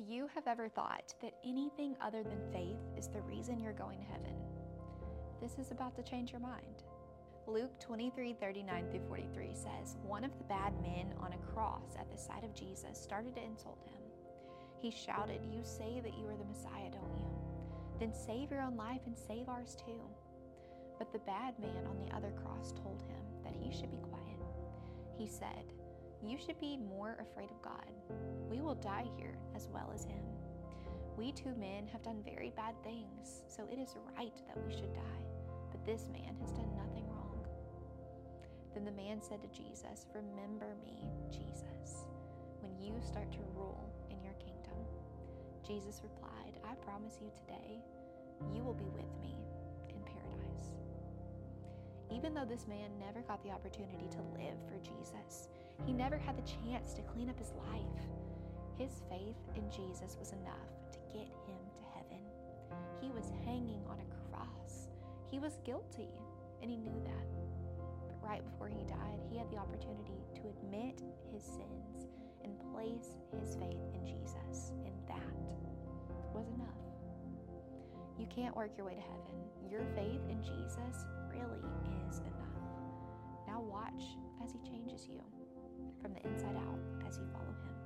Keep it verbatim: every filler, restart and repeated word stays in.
you have ever thought that anything other than faith is the reason you're going to heaven, this is about to change your mind. Luke twenty-three, thirty-nine through forty-three says, one of the bad men on a cross at the sight of Jesus started to insult him. He shouted, "You say that you are the Messiah, don't you? Then save your own life and save ours too." But the bad man on the other cross told him that he should be quiet. He said, "You should be more afraid of God. We will die here as well as him. We two men have done very bad things, so it is right that we should die. But this man has done nothing wrong." Then the man said to Jesus, "Remember me, Jesus, when you start to rule in your kingdom." Jesus replied, "I promise you today, you will be with me in paradise." Even though this man never got the opportunity to live for Jesus, he never had the chance to clean up his life, his faith in Jesus was enough to get him to heaven. He was hanging on a cross. He was guilty, and he knew that. But right before he died, he had the opportunity to admit his sins and place his faith in Jesus, and that was enough. You can't work your way to heaven. Your faith in Jesus really is enough. Now watch as he changes you from the inside out as you follow him.